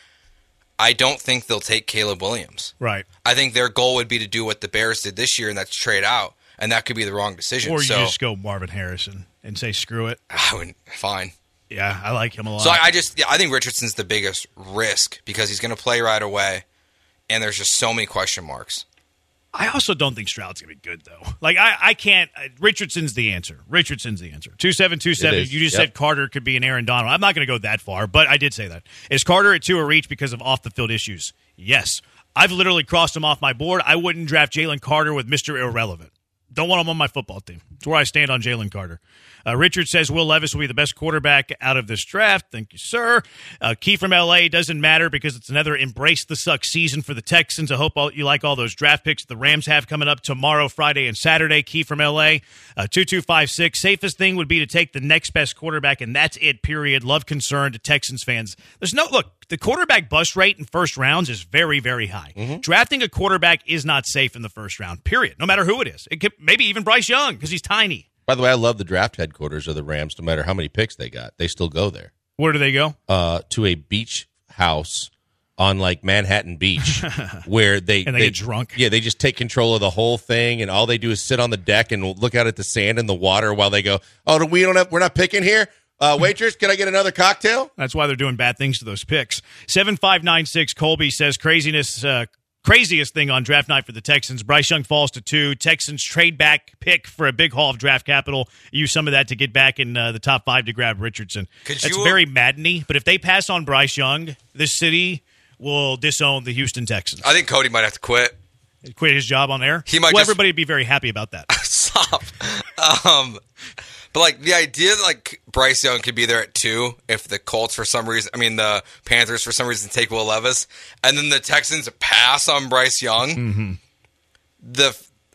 I don't think they'll take Caleb Williams. Right. I think their goal would be to do what the Bears did this year, and that's trade out, and that could be the wrong decision. Or you so just go Marvin Harrison and say screw it. I would fine. Yeah, I like him a lot. So I, I just, yeah, I think Richardson's the biggest risk because he's going to play right away, and there's just so many question marks. I also don't think Stroud's going to be good, though. Like, I, I can't. Uh, Richardson's the answer. Richardson's the answer. two seven two seven. It is. You just Yep. said Carter could be an Aaron Donald. I'm not going to go that far, but I did say that. Is Carter at two a reach because of off-the-field issues? Yes. I've literally crossed him off my board. I wouldn't draft Jalen Carter with Mister Irrelevant. Don't want him on my football team. That's where I stand on Jalen Carter. Uh, Richard says Will Levis will be the best quarterback out of this draft. Thank you, sir. Uh, Key from L A doesn't matter because it's another embrace the suck season for the Texans. I hope all, you like all those draft picks the Rams have coming up tomorrow, Friday, and Saturday. Key from L A. Uh, two two five six. Safest thing would be to take the next best quarterback, and that's it, period. Love concern to Texans fans. There's no, look, the quarterback bust rate in first rounds is very, very high. Mm-hmm. Drafting a quarterback is not safe in the first round, period, no matter who it is. It could, maybe even Bryce Young because he's tiny. By the way, I love the draft headquarters of the Rams. No matter how many picks they got, they still go there. Where do they go? Uh, to a beach house on like Manhattan Beach, where they And they get drunk? Yeah, they just take control of the whole thing, and all they do is sit on the deck and look out at the sand and the water while they go, "Oh, we don't have, we're not picking here. Uh, waitress, can I get another cocktail?" That's why they're doing bad things to those picks. seven five nine six Colby says craziness, uh, craziest thing on draft night for the Texans. Bryce Young falls to two. Texans trade back pick for a big haul of draft capital. Use some of that to get back in uh, the top five to grab Richardson. Could That's you- very maddening. But if they pass on Bryce Young, this city will disown the Houston Texans. I think Cody might have to quit. Quit his job on air. He might well, just- everybody would be very happy about that. Stop. Um, but like the idea that like Bryce Young could be there at two if the Colts for some reason, I mean the Panthers for some reason take Will Levis, and then the Texans pass on Bryce Young, Mm-hmm. the,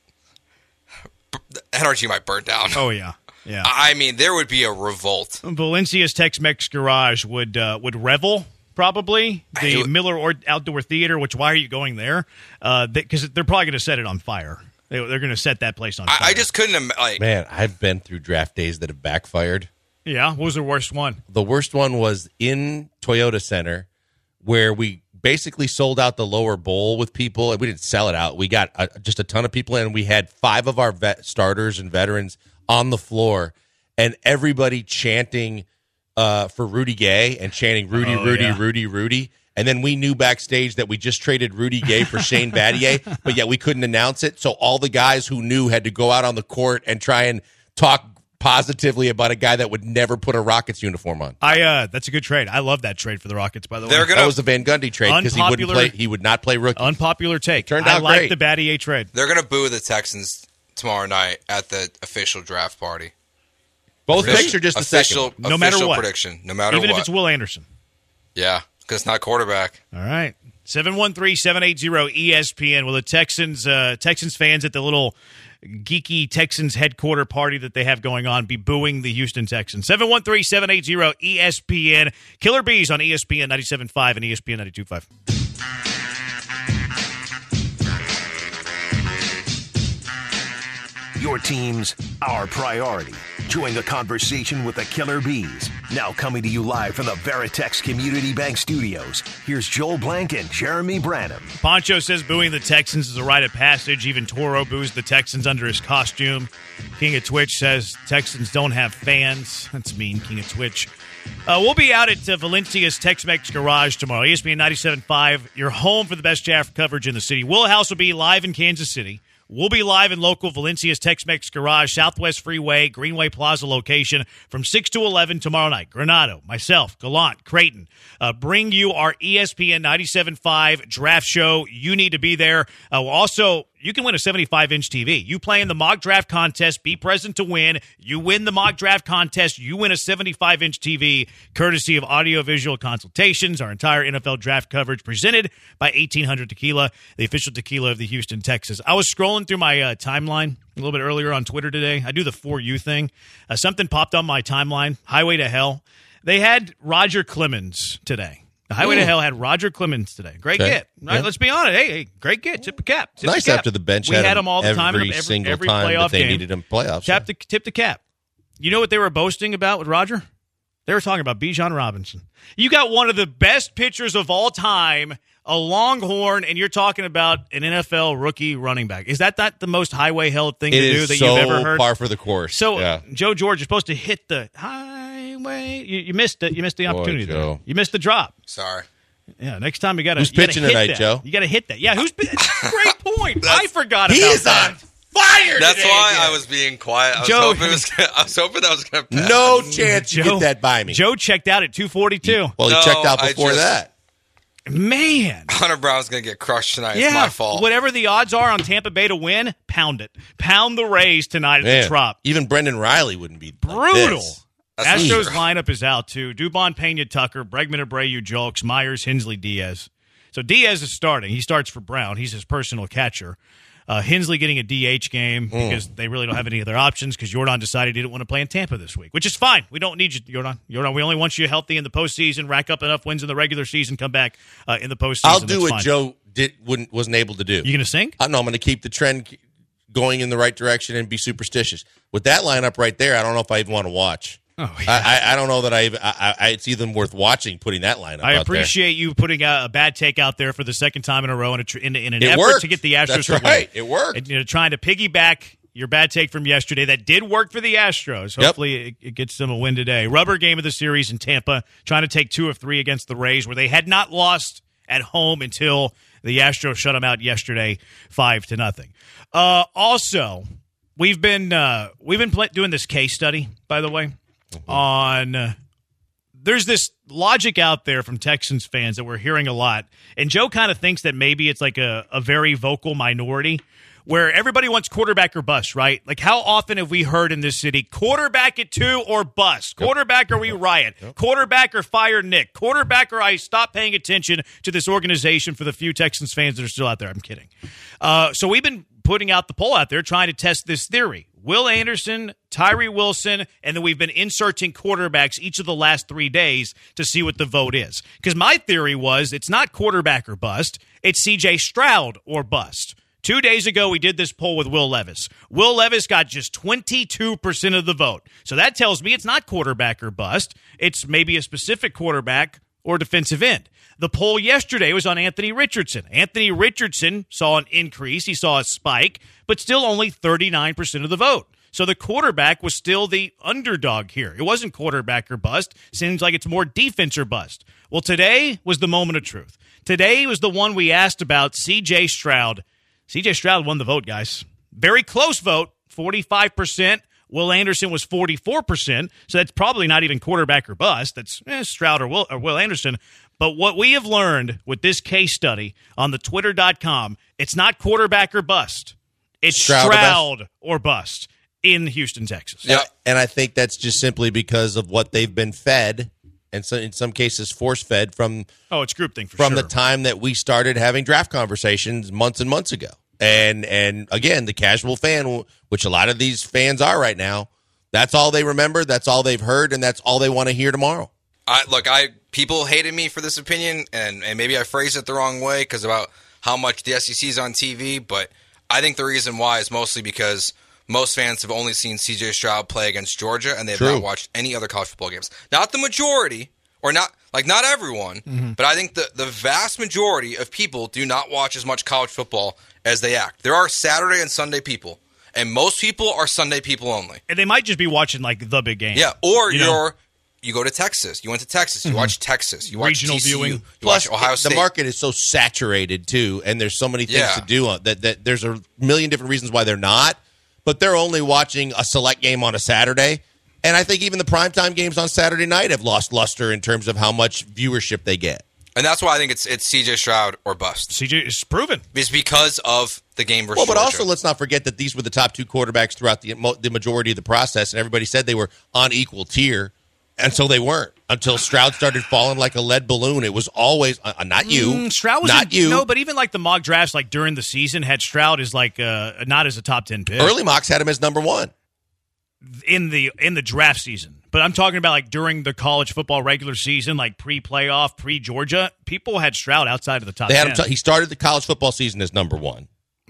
the N R G might burn down. Oh yeah, yeah. I mean there would be a revolt. Valencia's Tex-Mex Garage would uh, would revel probably the I- Miller or Outdoor Theater. Which why are you going there? Because they, they're probably going to set it on fire. They, they're going to set that place on fire. I, I just couldn't im- like. Man, I've been through draft days that have backfired. yeah. What was the worst one? The worst one was in Toyota Center, where we basically sold out the lower bowl with people, and we didn't sell it out. We got a, just a ton of people in, and we had five of our vet starters and veterans on the floor, and everybody chanting uh, for Rudy Gay and chanting Rudy, Oh, Rudy, yeah. Rudy, Rudy. And then we knew backstage that we just traded Rudy Gay for Shane Battier, but yet we couldn't announce it. So all the guys who knew had to go out on the court and try and talk positively about a guy that would never put a Rockets uniform on. I uh, that's a good trade. I love that trade for the Rockets. By the They're way, gonna That was the Van Gundy trade because he wouldn't Unpopular- play. He would not play rookie. unpopular take. Turned I out like great. the Battier trade. They're gonna boo the Texans tomorrow night at the official draft party. Both Official- picks are just the official, second. No matter official what. prediction. No matter Even what. if it's Will Anderson. Yeah, because it's not quarterback. All right. seven one three, seven eight zero, E S P N. Well, the Texans uh, Texans fans at the little geeky Texans headquarter party that they have going on be booing the Houston Texans. seven one three, seven eight zero, E S P N. Killer Bees on E S P N ninety-seven point five and E S P N ninety-two point five. Your team's our priority. Join the conversation with the Killer Bees. Now coming to you live from the Veritex Community Bank Studios. Here's Joel Blank and Jeremy Branham. Poncho says booing the Texans is a rite of passage. Even Toro boos the Texans under his costume. King of Twitch says Texans don't have fans. That's mean, King of Twitch. Uh, we'll be out at uh, Valencia's Tex-Mex Garage tomorrow. E S P N ninety-seven point five, your home for the best Jaff coverage in the city. Will House will be live in Kansas City. We'll be live in local Valencia's Tex-Mex Garage, Southwest Freeway, Greenway Plaza location from six to eleven tomorrow night. Granado, myself, Gallant, Creighton, uh, bring you our E S P N ninety-seven point five draft show. You need to be there. Uh, we'll also, you can win a seventy-five inch T V. You play in the mock draft contest, be present to win. You win the mock draft contest, you win a seventy-five inch T V, courtesy of Audio-Visual Consultations, our entire N F L draft coverage presented by eighteen hundred Tequila, the official tequila of the Houston Texans. I was scrolling through my uh, timeline a little bit earlier on Twitter today. I do the For You thing. Uh, something popped on my timeline, Highway to Hell. They had Roger Clemens today. The Highway Ooh. to Hell had Roger Clemens today. Great Okay. get. Right? Yeah. Let's be honest. Hey, hey, great get. Tip the cap. Tip Nice the cap. after the bench We had, had him all the every time. in every, single every time playoff that they game. needed him playoffs. Tap the, tip the cap. You know what they were boasting about with Roger? They were talking about Bijan Robinson. You got one of the best pitchers of all time, a Longhorn, and you're talking about an N F L rookie running back. Is that not the most Highway Hell thing It to do is that so you've ever heard? par for the course. So, yeah. Joe George, you're supposed to hit the highway. You, you missed it. You missed the Boy, opportunity there. Joe. You missed the drop. Sorry. Yeah, next time you got to. Who's pitching hit tonight, that. Joe? You got to hit that. Yeah, who's pitching? Great point. I forgot He about is that. on fire. That's today why again. I was being quiet. I was Joe- hoping it was gonna, I was hoping that was going to pass. No chance you Joe- get that by me. Joe checked out at two forty-two. Well, he No, checked out I before just- that. Man. Hunter Brown's going to get crushed tonight. Yeah, It's my fault. whatever the odds are on Tampa Bay to win, pound it. Pound the Rays tonight at Man, the Trop. even Brendan Riley wouldn't be like Brutal. this. That's Astros true. lineup is out, too. Dubon, Pena, Tucker, Bregman, Abreu, Julks, Myers, Hensley, Diaz. So Diaz is starting. He starts for Brown. He's his personal catcher. Uh, Hensley getting a D H game Mm. because they really don't have any other options because Jordan decided he didn't want to play in Tampa this week, which is fine. We don't need you, Jordan. Jordan, we only want you healthy in the postseason, rack up enough wins in the regular season, come back uh, in the postseason. I'll do That's what fine. Joe did wouldn't wasn't able to do. You going to sing? I know I'm going to keep the trend going in the right direction and be superstitious. With that lineup right there, I don't know if I even want to watch. Oh, yeah. I, I, I don't know that I, even, I, I it's even worth watching putting that lineup I out appreciate you putting a, a bad take out there for the second time in a row in, a tr- in, in an It effort worked. to get the Astros That's to win. right. It worked. And, you know, trying to piggyback your bad take from yesterday. That did work for the Astros. Yep. Hopefully it, it gets them a win today. Rubber game of the series in Tampa, trying to take two of three against the Rays, where they had not lost at home until the Astros shut them out yesterday, five to nothing. Uh, also, we've been uh, we've been pl- doing this case study, by the way, mm-hmm. on. Uh, there's this logic out there from Texans fans that we're hearing a lot, and Joe kind of thinks that maybe it's like a, a very vocal minority where everybody wants quarterback or bust, right? Like, how often have we heard in this city, quarterback at two or bust? Quarterback or we riot? Yep. Quarterback or fire Nick? Quarterback or I stop paying attention to this organization for the few Texans fans that are still out there? I'm kidding. Uh, so we've been putting out the poll out there trying to test this theory. Will Anderson, Tyree Wilson, and then we've been inserting quarterbacks each of the last three days to see what the vote is. Because my theory was it's not quarterback or bust, it's C J Stroud or bust. Two days ago, we did this poll with Will Levis. Will Levis got just twenty-two percent of the vote. So that tells me it's not quarterback or bust. It's maybe a specific quarterback or defensive end. The poll yesterday was on Anthony Richardson. Anthony Richardson saw an increase. He saw a spike, but still only thirty-nine percent of the vote. So the quarterback was still the underdog here. It wasn't quarterback or bust. Seems like it's more defense or bust. Well, today was the moment of truth. Today was the one we asked about, C J Stroud. C J Stroud won the vote, guys. Very close vote, forty-five percent. Will Anderson was forty-four percent, so that's probably not even quarterback or bust. That's eh, Stroud or Will, or Will Anderson. But what we have learned with this case study on the twitter dot com, it's not quarterback or bust. It's Stroud, Stroud or, bust. or bust in Houston, Texas. Yeah, and I think that's just simply because of what they've been fed, and so in some cases force-fed from oh, it's groupthink for from sure. the time that we started having draft conversations months and months ago. And, and again, the casual fan, which a lot of these fans are right now, that's all they remember, that's all they've heard, and that's all they want to hear tomorrow. I, look, I people hated me for this opinion, and, and maybe I phrased it the wrong way because about how much the S E C is on T V, but I think the reason why is mostly because most fans have only seen C J Stroud play against Georgia, and they've True. not watched any other college football games. Not the majority, or not like not everyone, Mm-hmm. but I think the, the vast majority of people do not watch as much college football as they act. There are Saturday and Sunday people, and most people are Sunday people only. And they might just be watching like the big game. Yeah, or You know? you're you go to Texas. You went to Texas. You Mhm. watch Texas. You watch Regional T C U. viewing. You Plus, watch Ohio it- State. the market is so saturated, too, and there's so many things Yeah. to do on that, that there's a million different reasons why they're not, but they're only watching a select game on a Saturday. And I think even the primetime games on Saturday night have lost luster in terms of how much viewership they get. And that's why I think it's it's C J Stroud or bust. C J is proven. It's because of the game versus Well, but Georgia. also let's not forget that these were the top two quarterbacks throughout the the majority of the process, and everybody said they were on equal tier, and so they weren't until Stroud started falling like a lead balloon. It was always uh, not you, Mm, Stroud was not in, you. No, but even like the mock drafts, like during the season, had Stroud as like uh, not as a top ten pick. Early mocks had him as number one in the in the draft season. But I'm talking about like during the college football regular season, like pre-playoff, pre-Georgia, people had Stroud outside of the top They had ten. him. T- he started the college football season as number one.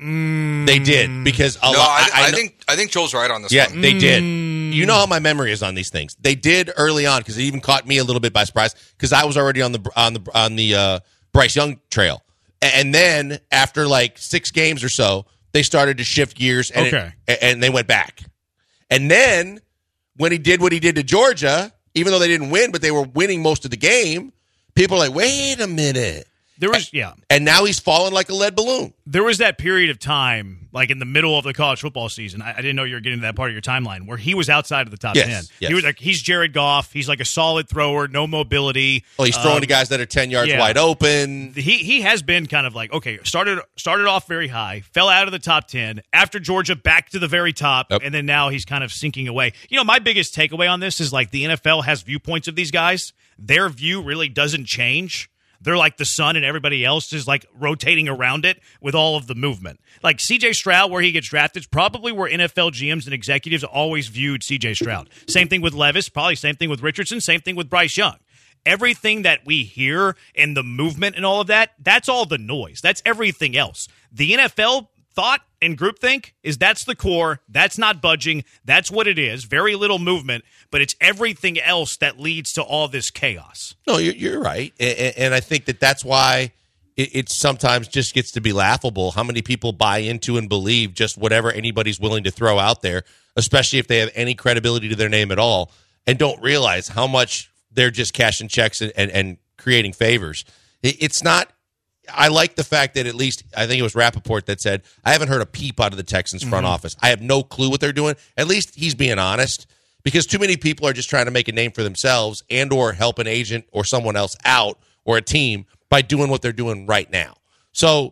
Mm. They did because a no, lot. I, I, I know- think I think Joel's right on this Yeah, one. they did. You know how my memory is on these things. They did early on because it even caught me a little bit by surprise because I was already on the on the on the uh, Bryce Young trail, and then after like six games or so, they started to shift gears and it- Okay. and they went back. And then when he did what he did to Georgia, even though they didn't win, but they were winning most of the game, people are like, wait a minute. There was yeah. And now he's falling like a lead balloon. There was that period of time, like in the middle of the college football season. I, I didn't know you were getting to that part of your timeline where he was outside of the top Yes, ten. yes. He was like he's Jared Goff. He's like a solid thrower, no mobility. Oh, he's throwing Um, to guys that are ten yards yeah. wide open. He he has been kind of like okay, started started off very high, fell out of the top ten after Georgia, back to the very top, Yep. and then now he's kind of sinking away. You know, my biggest takeaway on this is like the N F L has viewpoints of these guys. Their view really doesn't change. They're like the sun, and everybody else is like rotating around it with all of the movement. Like C J Stroud, where he gets drafted, is probably where N F L G Ms and executives always viewed C J Stroud. Same thing with Levis, probably same thing with Richardson, same thing with Bryce Young. Everything that we hear and the movement and all of that, that's all the noise. That's everything else. The N F L thought and groupthink is that's the core. That's not budging. That's what it is. Very little movement, but it's everything else that leads to all this chaos. No, you're, you're right. And, and I think that that's why it, it sometimes just gets to be laughable how many people buy into and believe just whatever anybody's willing to throw out there, especially if they have any credibility to their name at all, and don't realize how much they're just cashing checks and, and, and creating favors. It, it's not – I like the fact that at least – I think it was Rappaport that said, I haven't heard a peep out of the Texans front Mm-hmm. office. I have no clue what they're doing. At least he's being honest. Because too many people are just trying to make a name for themselves and or help an agent or someone else out or a team by doing what they're doing right now. So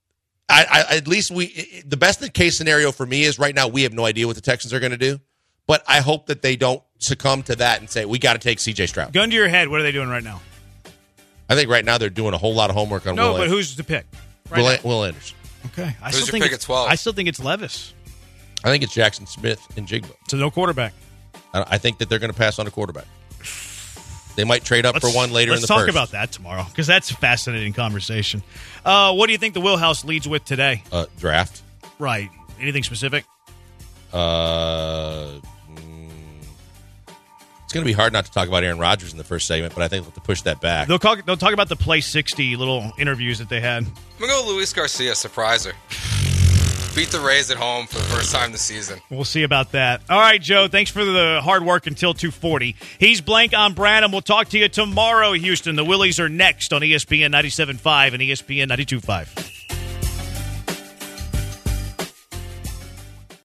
I, I at least we the best case scenario for me is right now we have no idea what the Texans are going to do. But I hope that they don't succumb to that and say, we got to take C J Stroud. Gun to your head, what are they doing right now? I think right now they're doing a whole lot of homework on No, Will, but who's the pick? Right Will, now? Will Anderson. Okay. I Who's still your think pick it's- at twelve? I still think it's Levis. I think it's Jackson Smith and Jigba. So no quarterback. I I think that they're going to pass on a quarterback. They might trade up Let's, for one later in let's the talk first. about that tomorrow because that's a fascinating conversation. Uh, what do you think the Wheelhouse leads with today? Uh, draft. Right. Anything specific? Uh, mm, it's going to be hard not to talk about Aaron Rodgers in the first segment, but I think we'll have to push that back. They'll talk, they'll talk about the Play sixty little interviews that they had. I'm going to go Luis Garcia, surpriser. Beat the Rays at home for the first time this season. We'll see about that. All right, Joe, thanks for the hard work until two forty. He's Blank on Branham. We'll talk to you tomorrow, Houston. The Willies are next on E S P N ninety-seven point five and E S P N ninety-two point five.